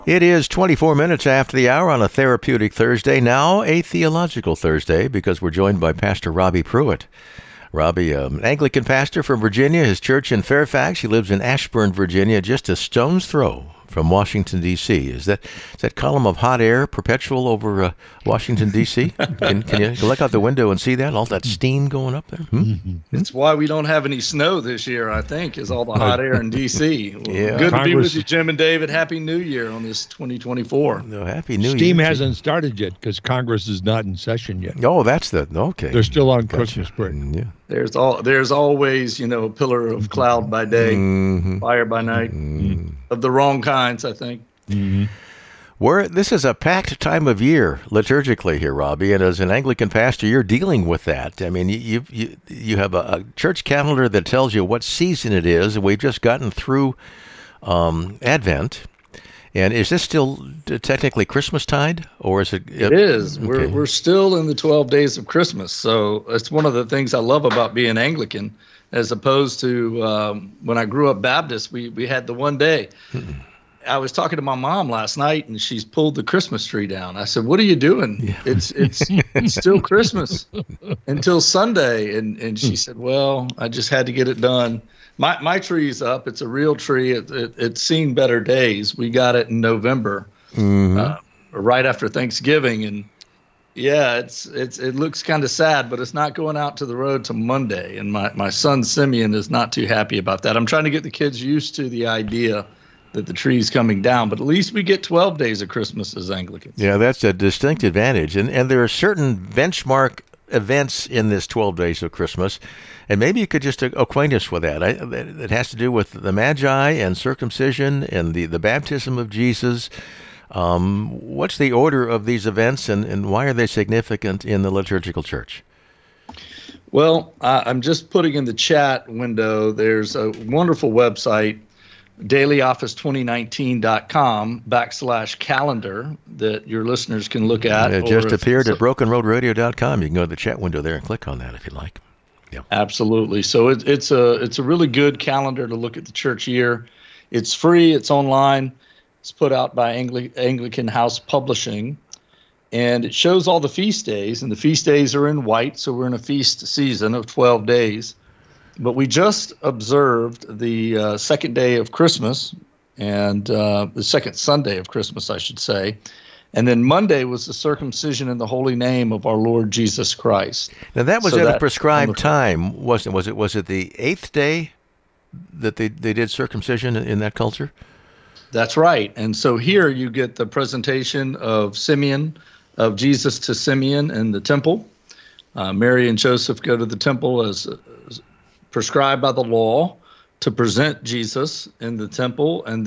It is 24 minutes after the hour on a therapeutic Thursday, now a theological Thursday, because we're joined by Pastor Robbie Pruitt. Robbie, an Anglican pastor from Virginia, his church in Fairfax. He lives in Ashburn, Virginia, just a stone's throw from Washington, D.C. Is that column of hot air perpetual over Washington, D.C.? Can you look out the window and see that? All that steam going up there? That's why we don't have any snow this year, I think, is all the hot air in D.C. Well, Yeah. good to be with you, Jim and David. Happy New Year on this 2024. No, Happy New Year. Steam hasn't started yet because Congress is not in session yet. Oh, that's okay. They're still on Christmas break. Yeah. There's always, a pillar of cloud by day, fire by night, of the wrong kinds, I think. This is a packed time of year liturgically here, Robbie, and as an Anglican pastor, you're dealing with that. I mean, you have a church calendar that tells you what season it is, and we've just gotten through Advent. And is this still technically Christmastide, or is it? It is. Okay. We're still in the 12 days of Christmas, so it's one of the things I love about being Anglican, as opposed to when I grew up Baptist. We had the one day. I was talking to my mom last night, and she's pulled the Christmas tree down. I said, "What are you doing? Yeah. It's still Christmas until Sunday." And she said, "Well, I just had to get it done." My tree's up. It's a real tree. It's seen better days. We got it in November, right after Thanksgiving, and yeah, it looks kind of sad, but it's not going out to the road till Monday. And my son Simeon is not too happy about that. I'm trying to get the kids used to the idea that the tree's coming down, but at least we get 12 days of Christmas as Anglicans. Yeah, that's a distinct advantage, and there are certain benchmark events in this 12 days of Christmas, and maybe you could just acquaint us with that. It has to do with the Magi and circumcision and the baptism of Jesus. What's the order of these events, and why are they significant in the liturgical church? Well, I'm just putting in the chat window, there's a wonderful website, dailyoffice2019.com/calendar that your listeners can look at. It just appeared at brokenroadradio.com. You can go to the chat window there and click on that if you like. Yeah. Absolutely. So it's a really good calendar to look at the church year. It's free. It's online. It's put out by Anglican House Publishing, and it shows all the feast days. And the feast days are in white, so we're in a feast season of 12 days. But we just observed the second day of Christmas, and the second Sunday of Christmas, I should say. And then Monday was the circumcision in the holy name of our Lord Jesus Christ. Now that was at a prescribed time, wasn't it? Was it the 8th day that they did circumcision in that culture? That's right. And so here you get the presentation of Jesus to Simeon in the temple. Mary and Joseph go to the temple as prescribed by the law to present Jesus in the temple, and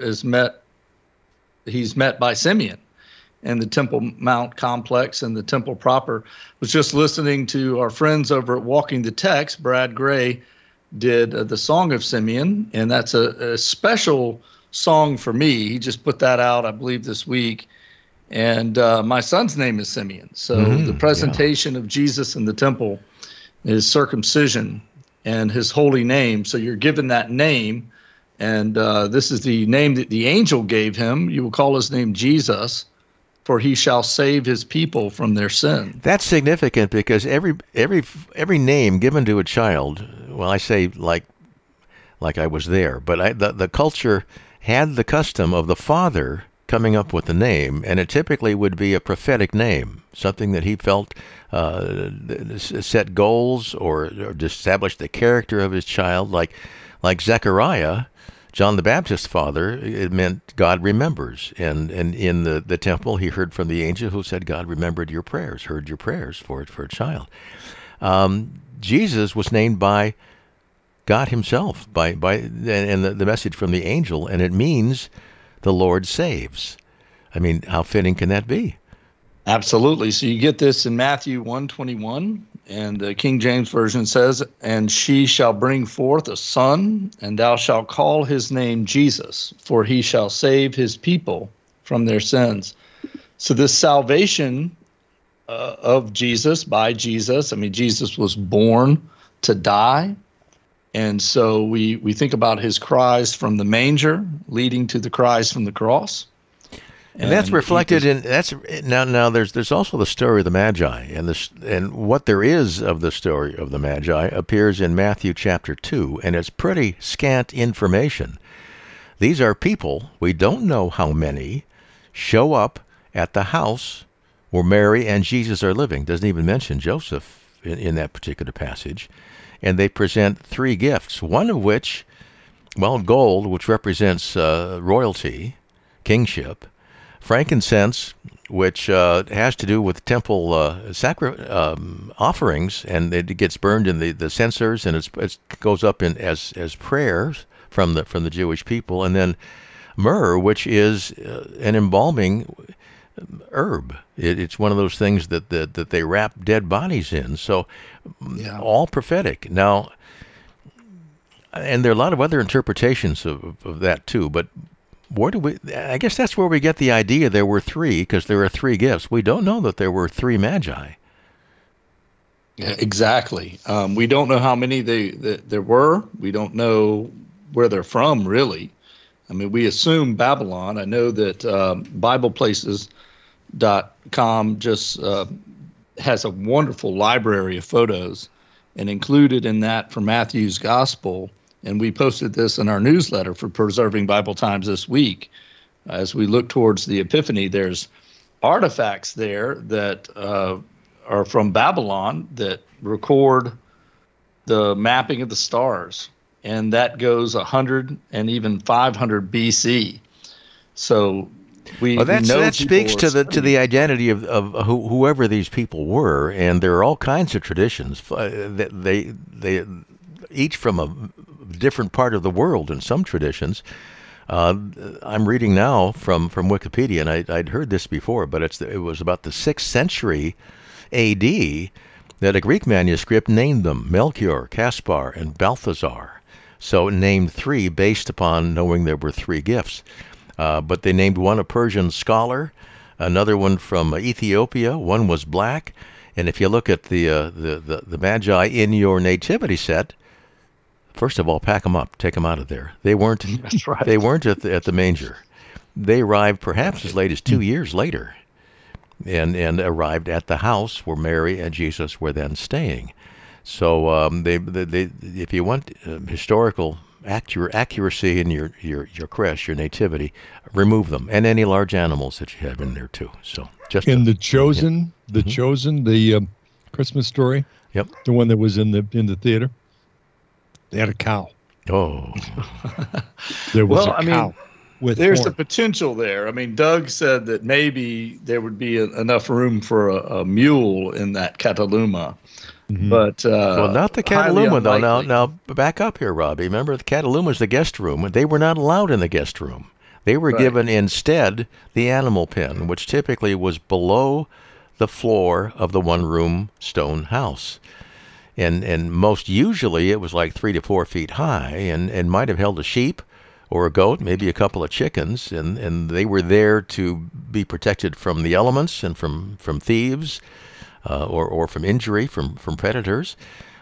he's met by Simeon in the Temple Mount complex and the temple proper. Was just listening to our friends over at Walking the Text. Brad Gray did the Song of Simeon, and that's a special song for me. He just put that out, I believe, this week. And my son's name is Simeon. So the presentation of Jesus in the temple is circumcision and his holy name. So you're given that name, and this is the name that the angel gave him. You will call his name Jesus, for he shall save his people from their sin. That's significant because every name given to a child, well, I say like I was there, but the culture had the custom of the father coming up with the name, and it typically would be a prophetic name, something that he felt set goals or established the character of his child, like Zechariah, John the Baptist's father. It meant God remembers, and in the temple he heard from the angel who said God remembered your prayers, heard your prayers for a child. Jesus was named by God himself, and the message from the angel, and it means the Lord saves. I mean, how fitting can that be? Absolutely. So you get this in Matthew 1:21, and the King James Version says, "And she shall bring forth a son, and thou shalt call his name Jesus, for he shall save his people from their sins." So this salvation of Jesus, by Jesus, I mean, Jesus was born to die. And so we think about his cries from the manger leading to the cries from the cross. And that's reflected in that's now. There's also the story of the Magi, and what there is of the story of the Magi appears in Matthew chapter 2, and it's pretty scant information. These are people, we don't know how many, show up at the house where Mary and Jesus are living. Doesn't even mention Joseph in that particular passage, and they present 3 gifts. One of which, well, gold, which represents royalty, kingship. Frankincense, which has to do with temple offerings, and it gets burned in the censers, and it goes up in as prayers from the Jewish people, and then myrrh, which is an embalming herb. It's one of those things that they wrap dead bodies in. So, all prophetic. Now, and there are a lot of other interpretations of that too, but. I guess that's where we get the idea there were 3, because there are 3 gifts. We don't know that there were 3 magi. Yeah, exactly. We don't know how many there were. We don't know where they're from, really. I mean, we assume Babylon. I know that BiblePlaces.com just has a wonderful library of photos, and included in that for Matthew's Gospel. And we posted this in our newsletter for Preserving Bible Times this week. As we look towards the Epiphany, there's artifacts there that are from Babylon that record the mapping of the stars. And that goes 100 and even 500 BC. So that speaks to the identity of whoever these people were. And there are all kinds of traditions. They each from a different part of the world in some traditions. I'm reading now from Wikipedia, and I'd heard this before, but it was about the 6th century A.D. that a Greek manuscript named them Melchior, Caspar, and Balthazar. So named 3 based upon knowing there were 3 gifts. But they named one a Persian scholar, another one from Ethiopia, one was black, and if you look at the Magi in your nativity set, first of all, pack them up, take them out of there. They weren't. That's right. They weren't at the manger. They arrived perhaps as late as 2 years later, and arrived at the house where Mary and Jesus were then staying. So they if you want historical accuracy in your creche, your nativity, remove them, and any large animals that you have in there too. So just in the Chosen, the Christmas story. Yep, the one that was in the theater. They had a cow. Oh, there was a cow. There's horn. the potential there. I mean, Doug said that maybe there would be enough room for a mule in that Cataluma. Mm-hmm. But well, not the Cataluma though. Now back up here, Robbie. Remember, the Cataluma is the guest room. They were not allowed in the guest room. They were given instead the animal pen, which typically was below the floor of the one-room stone house. And most usually it was like 3 to 4 feet high, and might have held a sheep or a goat, maybe a couple of chickens, and they were there to be protected from the elements and from thieves, or from injury from predators.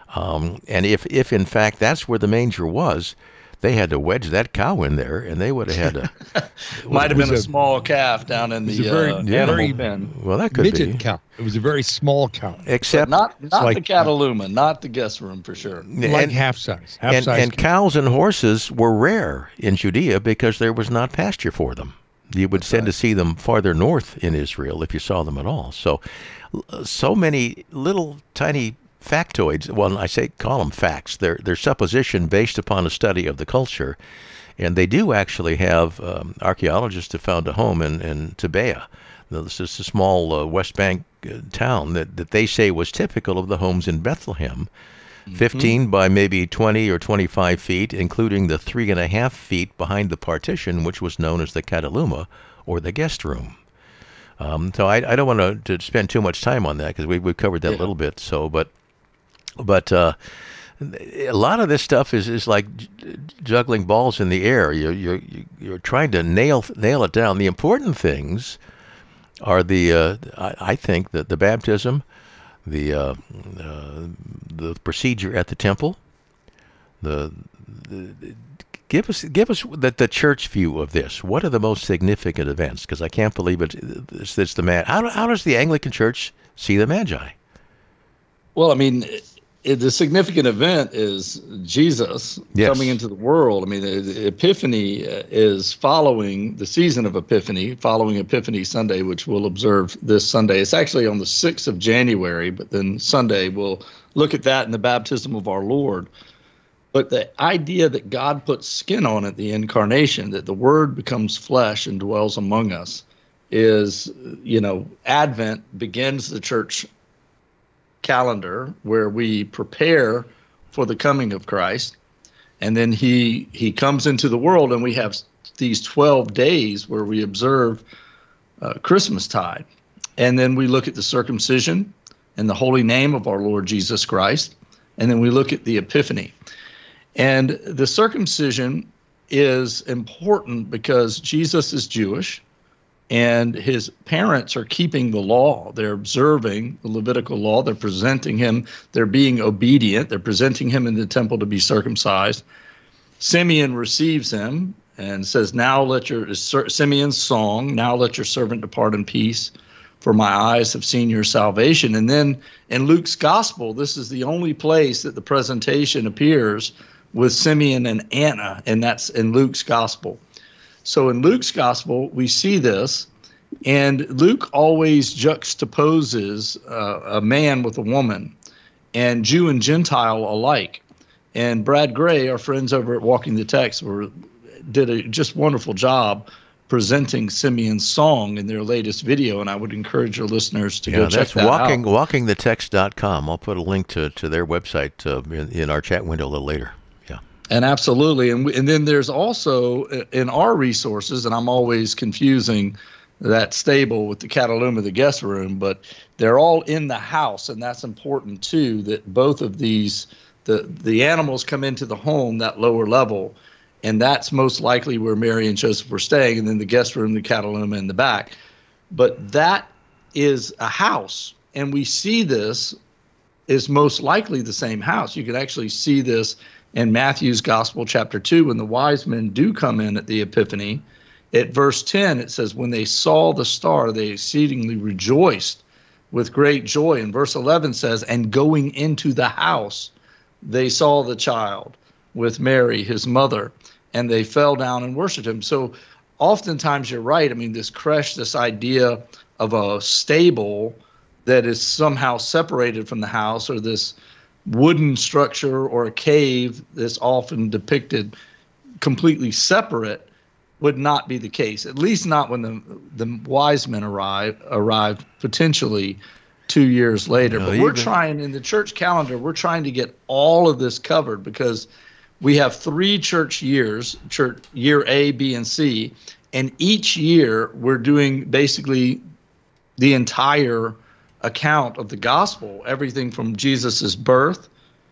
And if in fact that's where the manger was, they had to wedge that cow in there, and they would have had a might have been a small calf down in the animal pen. Well, that could midget be cow. It was a very small cow, except not like, the Cataluma, not the guest room for sure. Like half size. And cows and horses were rare in Judea because there was not pasture for them. You would tend to see them farther north in Israel if you saw them at all. So many little tiny factoids. Well, call them facts. They're supposition based upon a study of the culture, and they do actually have archaeologists have found a home in Tebea. This is a small West Bank town that they say was typical of the homes in Bethlehem. 15 by maybe 20 or 25 feet, including the 3.5 feet behind the partition, which was known as the Cataluma, or the guest room. So I don't want to spend too much time on that because we've covered that a little bit. So, but a lot of this stuff is like juggling balls in the air. You're trying to nail it down. The important things are I think that the baptism, the Give us the church view of this. What are the most significant events? Because I can't believe it's the man. How does the Anglican Church see the Magi? Well, I mean, the significant event is Jesus coming into the world. I mean, the Epiphany is following the season of Epiphany, following Epiphany Sunday, which we'll observe this Sunday. It's actually on the 6th of January, but then Sunday we'll look at that in the baptism of our Lord. But the idea that God puts skin on it, the incarnation, that the Word becomes flesh and dwells among us, is, Advent begins the church calendar where we prepare for the coming of Christ. And then he comes into the world, and we have these 12 days where we observe Christmastide. And then we look at the circumcision and the holy name of our Lord Jesus Christ. And then we look at the Epiphany. And the circumcision is important because Jesus is Jewish, and his parents are keeping the law. They're observing the Levitical law. They're presenting him. They're being obedient. They're presenting him in the temple to be circumcised. Simeon receives him and says, Simeon's song, now let your servant depart in peace, for my eyes have seen your salvation. And then in Luke's gospel, this is the only place that the presentation appears with Simeon and Anna, and that's in Luke's gospel. So in Luke's gospel, we see this, and Luke always juxtaposes a man with a woman, and Jew and Gentile alike. And Brad Gray, our friends over at Walking the Text, did a just wonderful job presenting Simeon's song in their latest video, and I would encourage your listeners to go check that out. WalkingTheText.com. I'll put a link to their website in our chat window a little later. And absolutely. And then there's also in our resources, and I'm always confusing that stable with the Cataluma, the guest room, but they're all in the house. And that's important too, that both of these, the animals come into the home, that lower level, and that's most likely where Mary and Joseph were staying. And then the guest room, the Cataluma in the back. But that is a house. And we see this is most likely the same house. You can actually see this in Matthew's Gospel, chapter 2, when the wise men do come in at the Epiphany. At verse 10, it says, when they saw the star, they exceedingly rejoiced with great joy. And verse 11 says, and going into the house, they saw the child with Mary, his mother, and they fell down and worshiped him. So oftentimes you're right. I mean, this creche, this idea of a stable that is somehow separated from the house, or this wooden structure or a cave that's often depicted completely separate, would not be the case, at least not when the wise men arrived potentially 2 years later. But we're trying, in the church calendar, we're trying to get all of this covered, because we have 3 church years, year A, B, and C, and each year we're doing basically the entire account of the gospel, everything from Jesus's birth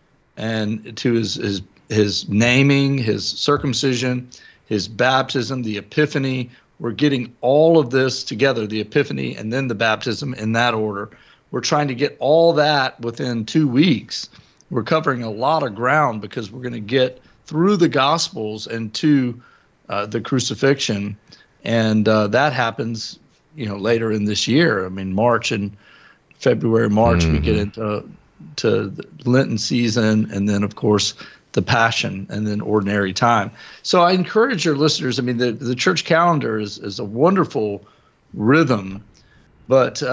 and to his naming, his circumcision, his baptism, the Epiphany. We're getting all of this together, the Epiphany and then the baptism, in that order. We're trying to get all that within 2 weeks. We're covering a lot of ground because we're going to get through the Gospels and to the crucifixion, and that happens, later in this year. I mean, February, March, we get into the Lenten season, and then, of course, the Passion, and then Ordinary Time. So I encourage your listeners. I mean, the church calendar is a wonderful rhythm, but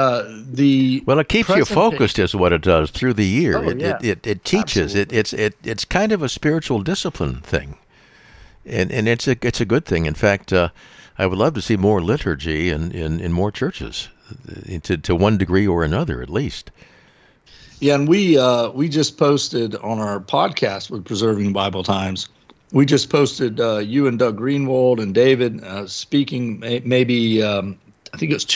it keeps you focused, is what it does through the year. Oh, it teaches. It's kind of a spiritual discipline thing, and it's a good thing. In fact, I would love to see more liturgy in more churches, to one degree or another, at least. Yeah, and we just posted on our podcast with Preserving Bible Times. We just posted you and Doug Greenwald and David speaking, maybe I think it was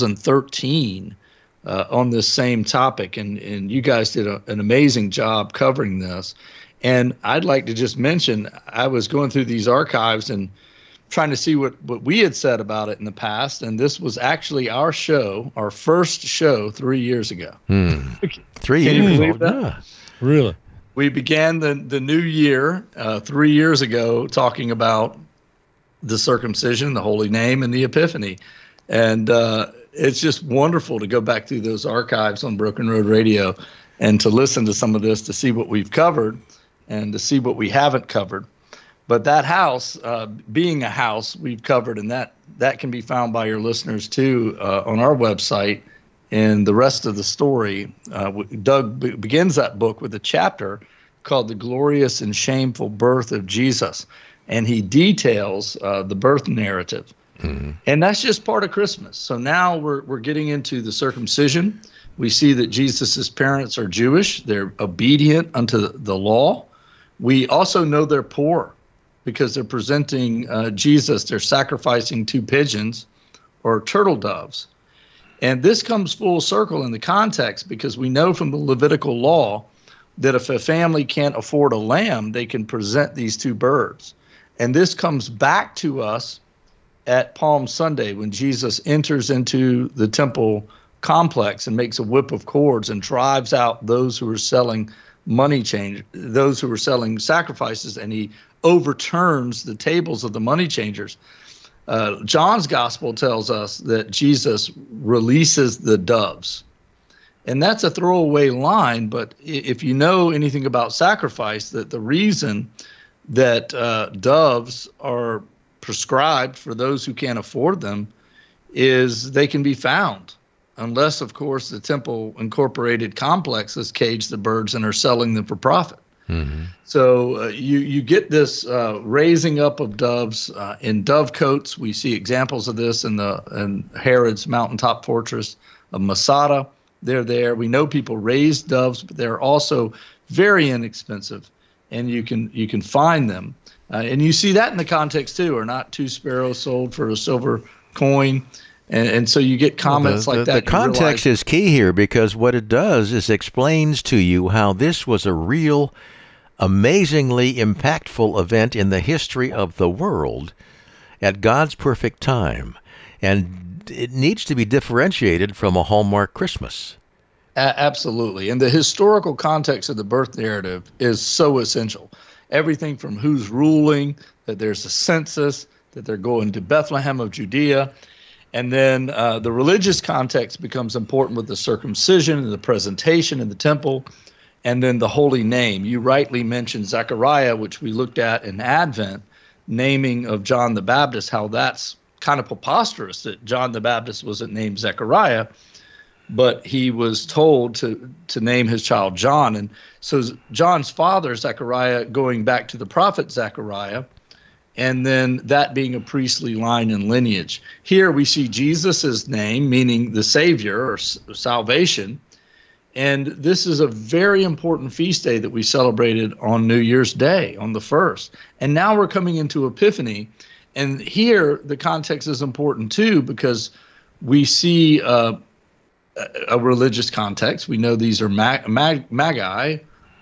2013, on this same topic, and you guys did an amazing job covering this. And I'd like to just mention, I was going through these archives and trying to see what we had said about it in the past, and this was actually our first show 3 years ago. 3 years. Can you believe that? Yeah. Really? We began the new year 3 years ago talking about the circumcision, the holy name, and the Epiphany. And it's just wonderful to go back through those archives on Broken Road Radio and to listen to some of this, to see what we've covered and to see what we haven't covered. But that house, being a house, we've covered, and that can be found by your listeners too on our website. And the rest of the story, Doug begins that book with a chapter called The Glorious and Shameful Birth of Jesus. And he details the birth narrative. Mm-hmm. And that's just part of Christmas. So now we're getting into the circumcision. We see that Jesus' parents are Jewish. They're obedient unto the law. We also know they're poor because they're presenting Jesus. They're sacrificing 2 pigeons or turtle doves. And this comes full circle in the context because we know from the Levitical law that if a family can't afford a lamb, they can present these 2 birds. And this comes back to us at Palm Sunday when Jesus enters into the temple complex and makes a whip of cords and drives out those who are selling those who are selling sacrifices, and he overturns the tables of the money changers. John's gospel tells us that Jesus releases the doves. And that's a throwaway line, but if you know anything about sacrifice, that the reason that doves are prescribed for those who can't afford them is they can be found, unless, of course, the temple incorporated complexes cage the birds and are selling them for profit. Mm-hmm. So you get this raising up of doves in dove coats. We see examples of this in Herod's mountaintop fortress of Masada. They're there. We know people raise doves, but they're also very inexpensive, and you can find them. And you see that in the context too. Are not 2 sparrows sold for a silver coin? And so you get comments like that. The context is key here, because what it does is explains to you how this was a real, amazingly impactful event in the history of the world at God's perfect time. And it needs to be differentiated from a Hallmark Christmas. Absolutely. And the historical context of the birth narrative is so essential. Everything from who's ruling, that there's a census, that they're going to Bethlehem of Judea. And then the religious context becomes important with the circumcision and the presentation in the temple, and then the holy name. You rightly mentioned Zechariah, which we looked at in Advent, naming of John the Baptist, how that's kind of preposterous that John the Baptist wasn't named Zechariah, but he was told to name his child John. And so John's father, Zechariah, going back to the prophet Zechariah, and then that being a priestly line and lineage. Here we see Jesus' name, meaning the Savior or salvation. And this is a very important feast day that we celebrated on New Year's Day, on the 1st. And now we're coming into Epiphany. And here the context is important too, because we see a religious context. We know these are magi,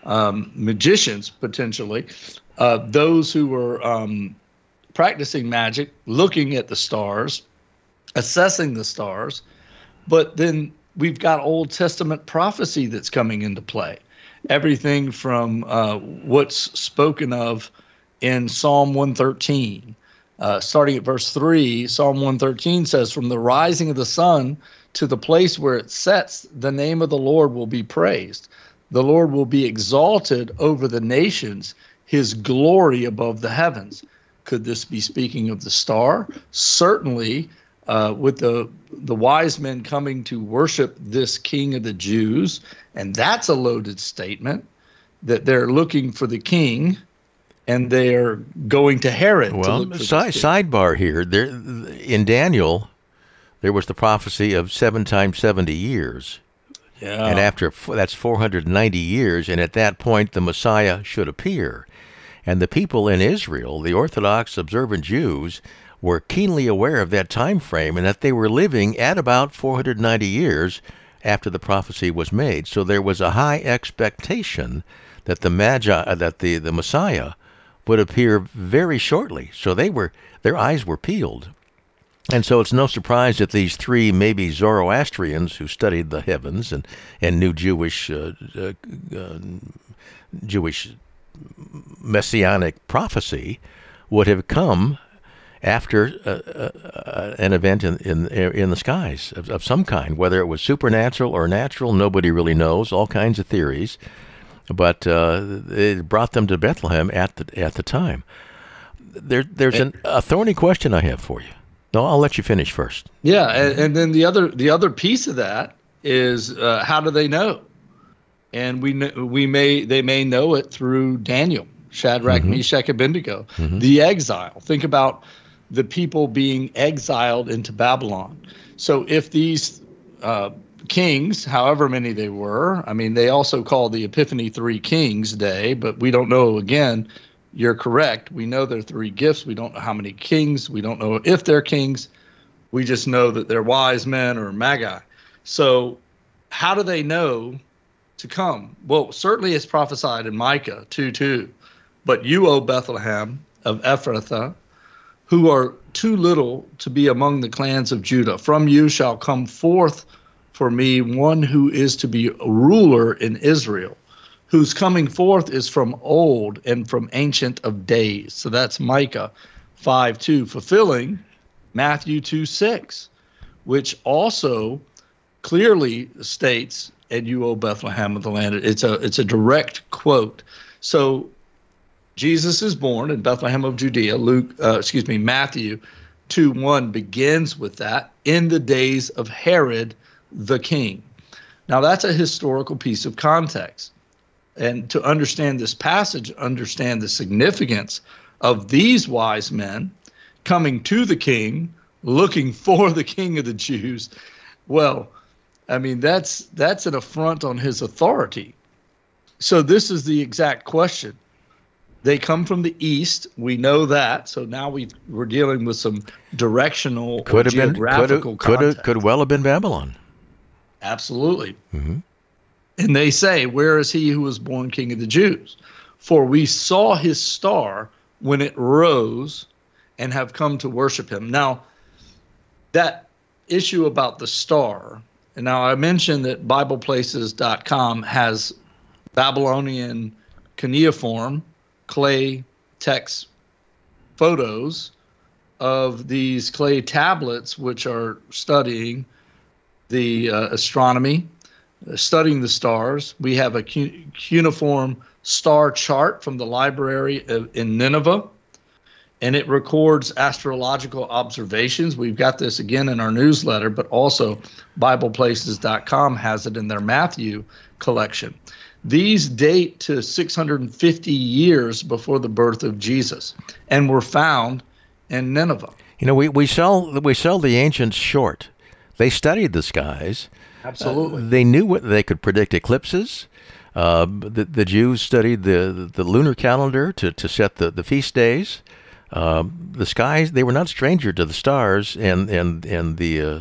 magicians potentially, those who were practicing magic, looking at the stars, assessing the stars. But then we've got Old Testament prophecy that's coming into play. Everything from what's spoken of in Psalm 113. Starting at verse 3, Psalm 113 says, "From the rising of the sun to the place where it sets, the name of the Lord will be praised. The Lord will be exalted over the nations, his glory above the heavens." Could this be speaking of the star? Certainly, with the wise men coming to worship this King of the Jews, and that's a loaded statement, that they're looking for the king, and they're going to Herod. Well, sidebar here. There, in Daniel, there was the prophecy of 7 times 70 years. Yeah. And after that's 490 years, and at that point the Messiah should appear. And the people in Israel, the Orthodox observant Jews, were keenly aware of that time frame and that they were living at about 490 years after the prophecy was made. So there was a high expectation that the Messiah would appear very shortly. So their eyes were peeled. And so it's no surprise that these 3 maybe Zoroastrians who studied the heavens and knew Jewish Jewish messianic prophecy would have come after an event in the skies of some kind, whether it was supernatural or natural. Nobody really knows. All kinds of theories, but it brought them to Bethlehem at the time. There's a thorny question I have for you. No, I'll let you finish first. Yeah, and then the other piece of that is how do they know? And they may know it through Daniel, Shadrach, Meshach, Abednego, the exile. Think about the people being exiled into Babylon. So if these kings, however many they were, I mean, they also call the Epiphany 3 Kings Day, but we don't know, again, you're correct. We know there are 3 gifts. We don't know how many kings. We don't know if they're kings. We just know that they're wise men or magi. So how do they know to come? Well, certainly it's prophesied in Micah 2:2. But you, O Bethlehem of Ephrathah, who are too little to be among the clans of Judah, from you shall come forth for me one who is to be a ruler in Israel, whose coming forth is from old and from ancient of days. So that's Micah 5:2, fulfilling Matthew 2:6, which also clearly states, and you, O Bethlehem of the land. It's a direct quote. So Jesus is born in Bethlehem of Judea. Matthew 2:1 begins with that, in the days of Herod the king. Now that's a historical piece of context. And to understand this passage, understand the significance of these wise men coming to the king, looking for the king of the Jews. Well, I mean, that's an affront on his authority. So this is the exact question. They come from the east. We know that. So now we're dealing with some directional or geographical context. Could well have been Babylon. Absolutely. And they say, where is he who was born king of the Jews? For we saw his star when it rose and have come to worship him. Now, that issue about the star, and now I mentioned that BiblePlaces.com has Babylonian cuneiform clay text photos of these clay tablets, which are studying the astronomy, studying the stars. We have a cuneiform star chart from the library in Nineveh, and it records astrological observations. We've got this again in our newsletter, but also BiblePlaces.com has it in their Matthew collection. These date to 650 years before the birth of Jesus and were found in Nineveh. You know, we sell the ancients short. They studied the skies. Absolutely. They knew what they could predict eclipses. The Jews studied the lunar calendar to set the feast days. The skies, they were not stranger to the stars and the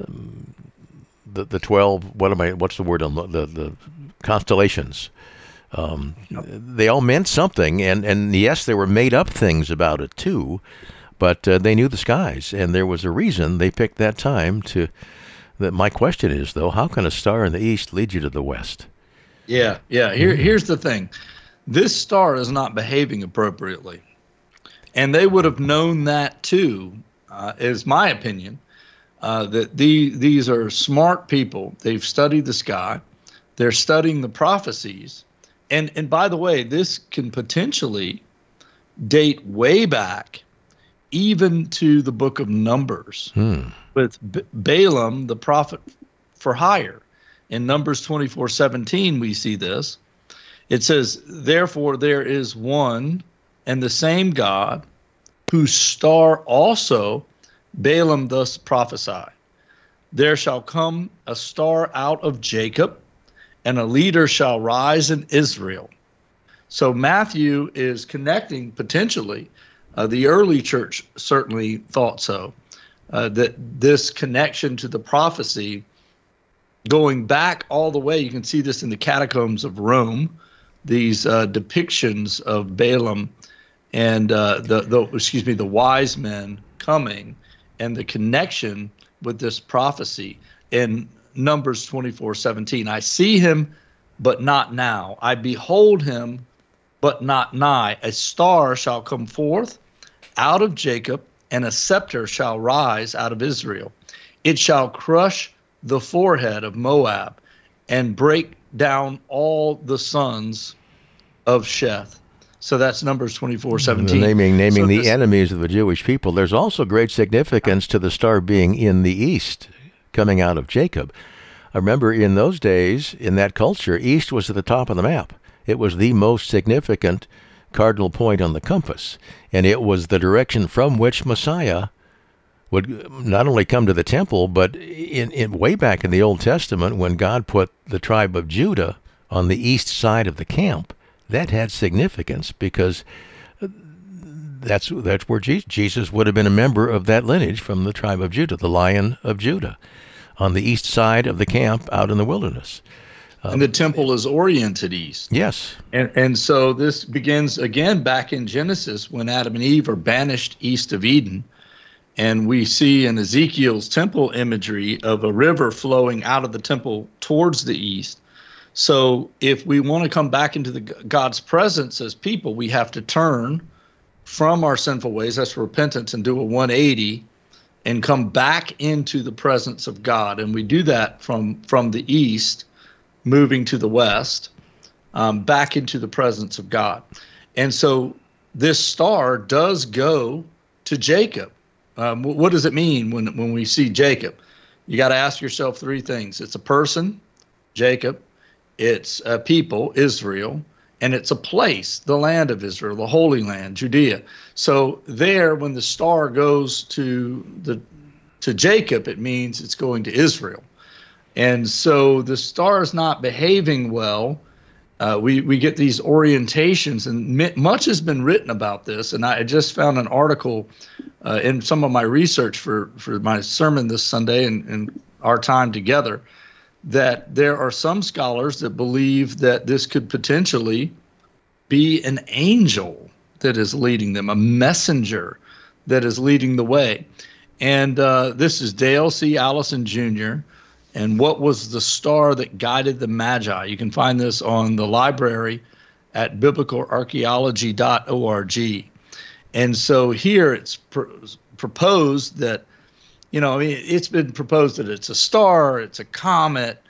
12, what's the word on the constellations. They all meant something, and yes, there were made up things about it too, but they knew the skies, and there was a reason they picked that time to. My question is, though, how can a star in the east lead you to the west? Yeah. Here's the thing. This star is not behaving appropriately. And they would have known that too, is my opinion, that these are smart people. They've studied the sky. They're studying the prophecies. And by the way, this can potentially date way back even to the book of Numbers with Balaam, the prophet for hire. In Numbers 24:17, we see this. It says, therefore there is one and the same God, whose star also Balaam thus prophesied. There shall come a star out of Jacob, and a leader shall rise in Israel. So Matthew is connecting potentially, the early church certainly thought so, that this connection to the prophecy going back all the way, you can see this in the catacombs of Rome, these depictions of Balaam and the wise men coming, and the connection with this prophecy in Numbers 24:17. I see him but not now. I behold him, but not nigh. A star shall come forth out of Jacob, and a scepter shall rise out of Israel. It shall crush the forehead of Moab and break down all the sons of Sheth. So that's Numbers 24:17. Naming So the enemies of the Jewish people. There's also great significance to the star being in the east, coming out of Jacob. I remember in those days, in that culture, east was at the top of the map. It was the most significant cardinal point on the compass, and it was the direction from which Messiah would not only come to the temple, but in way back in the Old Testament, when God put the tribe of Judah on the east side of the camp, that had significance because that's where Jesus would have been a member of that lineage from the tribe of Judah, the Lion of Judah, on the east side of the camp out in the wilderness. And the temple is oriented east. Yes. And so this begins again back in Genesis when Adam and Eve are banished east of Eden. And we see in Ezekiel's temple imagery of a river flowing out of the temple towards the east. So if we want to come back into God's presence as people, we have to turn from our sinful ways, that's repentance, and do a 180 and come back into the presence of God. And we do that from the east, moving to the west, back into the presence of God. And so this star does go to Jacob. What does it mean when we see Jacob? You got to ask yourself three things. It's a person, Jacob. It's a people, Israel, and it's a place, the land of Israel, the Holy Land, Judea. So there, when the star goes to Jacob, it means it's going to Israel. And so the star is not behaving well. We get these orientations, and much has been written about this. And I just found an article in some of my research for my sermon this Sunday and our time together, that there are some scholars that believe that this could potentially be an angel that is leading them, a messenger that is leading the way. And this is Dale C. Allison Jr., and what was the star that guided the Magi? You can find this on the library at biblicalarchaeology.org. And so here it's proposed that, it's been proposed that it's a star, it's a comet,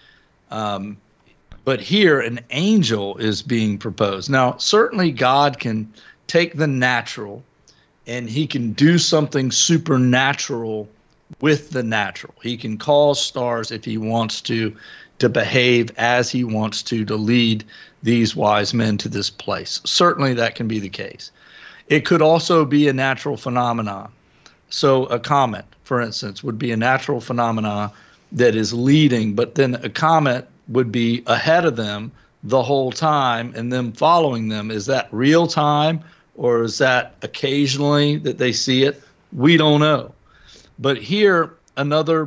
but here an angel is being proposed. Now, certainly God can take the natural and he can do something supernatural with the natural. He can cause stars if he wants to behave as he wants to lead these wise men to this place. Certainly that can be the case. It could also be a natural phenomenon. So a comet, for instance, would be a natural phenomenon that is leading, but then a comet would be ahead of them the whole time and them following them. Is that real time, or is that occasionally that they see it? We don't know. But here, another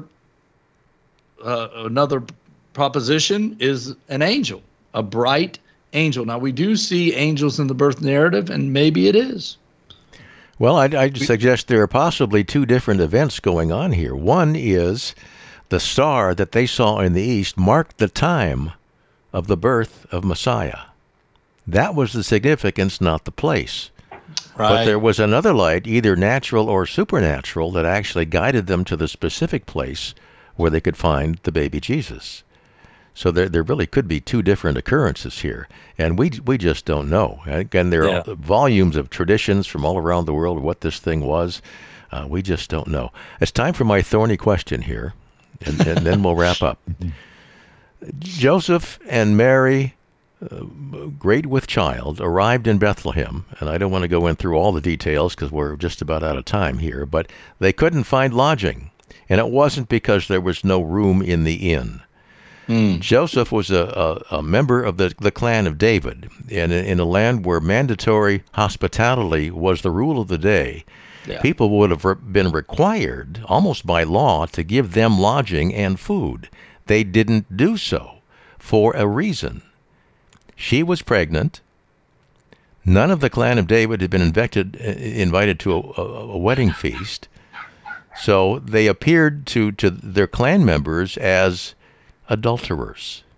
proposition is an angel, a bright angel. Now, we do see angels in the birth narrative, and maybe it is. Well, I'd suggest there are possibly two different events going on here. One is the star that they saw in the east marked the time of the birth of Messiah. That was the significance, not the place. Right. But there was another light, either natural or supernatural, that actually guided them to the specific place where they could find the baby Jesus. So there really could be two different occurrences here, and we just don't know. Again, there are volumes of traditions from all around the world of what this thing was. We just don't know. It's time for my thorny question here, and then we'll wrap up. Joseph and Mary, great with child, arrived in Bethlehem, and I don't want to go in through all the details because we're just about out of time here, but they couldn't find lodging, and it wasn't because there was no room in the inn. Joseph was a member of the clan of David, and in a land where mandatory hospitality was the rule of the day, people would have been required, almost by law, to give them lodging and food. They didn't do so for a reason. She was pregnant. None of the clan of David had been invited to a wedding feast, so they appeared to their clan members as adulterers.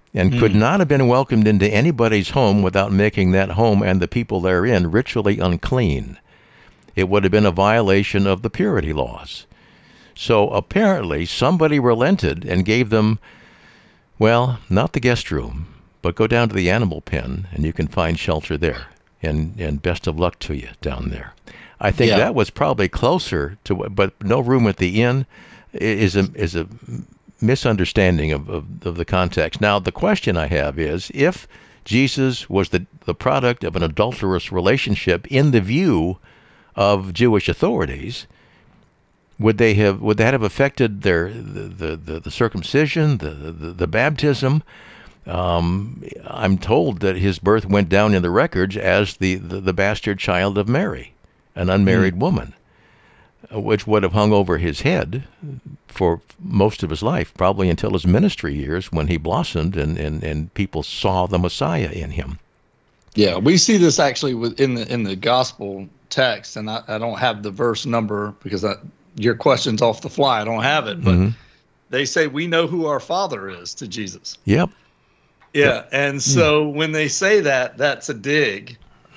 and could not have been welcomed into anybody's home without making that home and the people therein ritually unclean. It would have been a violation of the purity laws. So apparently somebody relented and gave them, well, not the guest room, but go down to the animal pen and you can find shelter there. And best of luck to you down there. I think that was probably closer to, but no room at the inn is a misunderstanding of the context. Now, the question I have is, if Jesus was the product of an adulterous relationship in the view of Jewish authorities, would that have affected the circumcision, the baptism? I'm told that his birth went down in the records as the bastard child of Mary, an unmarried woman, which would have hung over his head for most of his life, probably until his ministry years when he blossomed and people saw the Messiah in him. Yeah, we see this actually in the gospel text, and I don't have the verse number because your question's off the fly. I don't have it, but they say we know who our Father is to Jesus. Yep. Yeah, and so when they say that, that's a dig,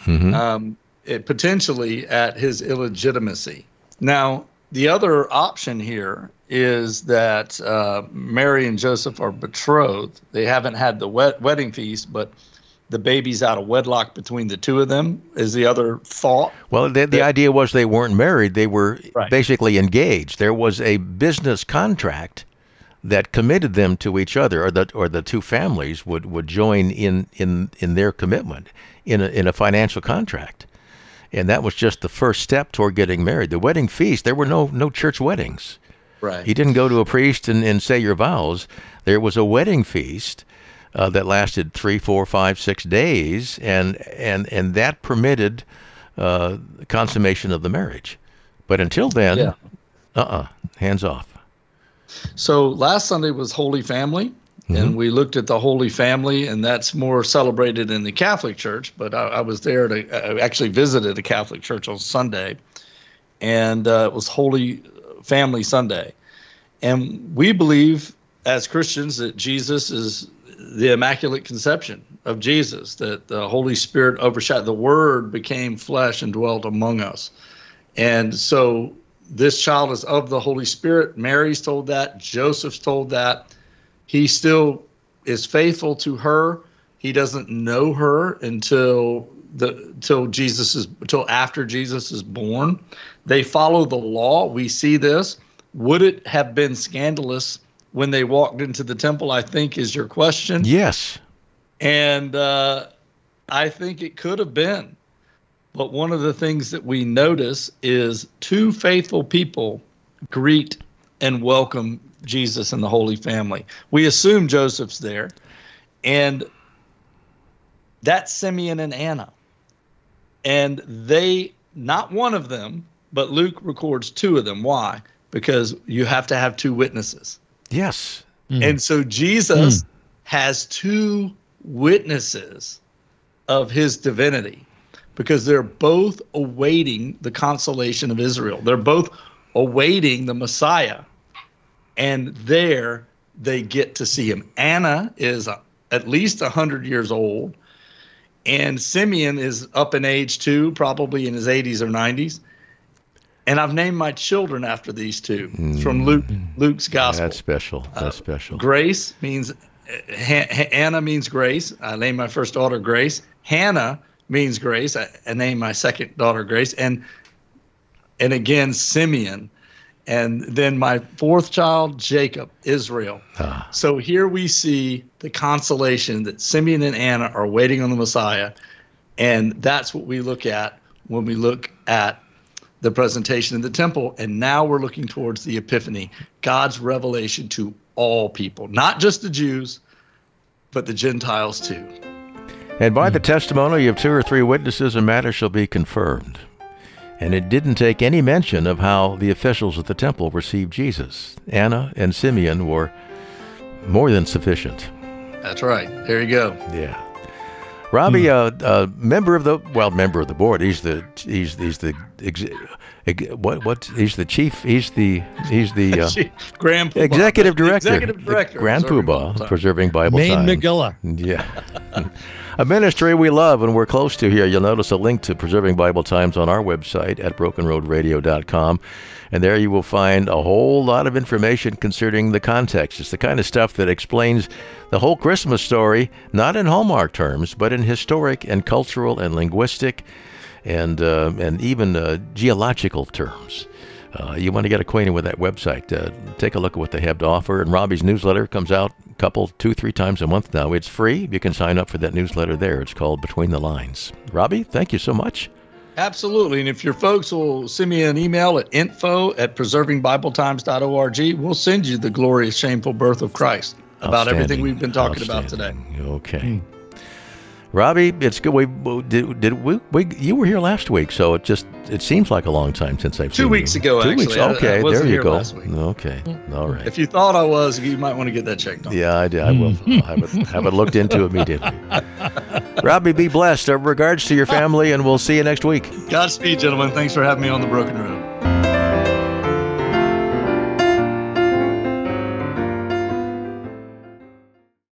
potentially at his illegitimacy. Now, the other option here is that Mary and Joseph are betrothed. They haven't had the wedding feast, but the baby's out of wedlock between the two of them is the other thought. Well, the idea was they weren't married. They were basically engaged. There was a business contract that committed them to each other, or the two families would join in their commitment in a financial contract. And that was just the first step toward getting married. The wedding feast, there were no church weddings. Right. You didn't go to a priest and say your vows. There was a wedding feast that lasted 3, 4, 5, 6 days, and that permitted consummation of the marriage. But until then, hands off. So last Sunday was Holy Family, and we looked at the Holy Family, and that's more celebrated in the Catholic Church. But I was there I actually visited a Catholic church on Sunday, and it was Holy Family Sunday. And we believe as Christians that Jesus is the Immaculate Conception of Jesus, that the Holy Spirit overshadowed, the Word became flesh and dwelt among us. And so this child is of the Holy Spirit. Mary's told that. Joseph's told that. He still is faithful to her. He doesn't know her until after Jesus is born. They follow the law. We see this. Would it have been scandalous when they walked into the temple, I think, is your question. Yes. And I think it could have been. But one of the things that we notice is two faithful people greet and welcome Jesus and the Holy Family. We assume Joseph's there. And that's Simeon and Anna. And they, not one of them, but Luke records two of them. Why? Because you have to have two witnesses. Yes. And so Jesus has two witnesses of his divinity because they're both awaiting the consolation of Israel. They're both awaiting the Messiah. And there they get to see him. Anna is at least 100 years old. And Simeon is up in age too, probably in his 80s or 90s. And I've named my children after these two. It's from Luke's gospel. That's special. That's special. Grace means, Anna means grace. I named my first daughter Grace. Hannah means grace. I named my second daughter Grace. And again, Simeon. And then my fourth child, Jacob, Israel. So here we see the consolation that Simeon and Anna are waiting on the Messiah. And that's what we look at when we look at the presentation in the temple. And now we're looking towards the Epiphany, God's revelation to all people, not just the Jews, but the Gentiles too. And by the testimony of 2 or 3 witnesses, a matter shall be confirmed. And it didn't take any mention of how the officials at the temple received Jesus. Anna and Simeon were more than sufficient. That's right. There you go. Yeah. Robbie, member of the board. He's the what? He's the chief. He's the Grand Poobah. executive director. Executive director. Grand Poobah, Preserving Bible Maine Times. Megillah. Yeah. A ministry we love and we're close to here. You'll notice a link to Preserving Bible Times on our website at brokenroadradio.com. And there you will find a whole lot of information concerning the context. It's the kind of stuff that explains the whole Christmas story, not in Hallmark terms, but in historic and cultural and linguistic and even geological terms. You want to get acquainted with that website. Take a look at what they have to offer. And Robbie's newsletter comes out 2-3 times a month now. It's free. You can sign up for that newsletter there. It's called Between the Lines. Robbie, thank you so much. Absolutely. And if your folks will send me an email at info@preservingbibletimes.org, we'll send you the glorious, shameful birth of Christ about everything we've been talking about today. Okay. Robbie, it's good. You were here last week, so it seems like a long time since I've seen you. 2 weeks ago, actually. 2 weeks. Okay, I wasn't there you here go. last week. Okay, all right. If you thought I was, you might want to get that checked on. Yeah, I did. I will. I'll have it looked into immediately. Robbie, be blessed. Regards to your family, and we'll see you next week. Godspeed, gentlemen. Thanks for having me on the Broken Road.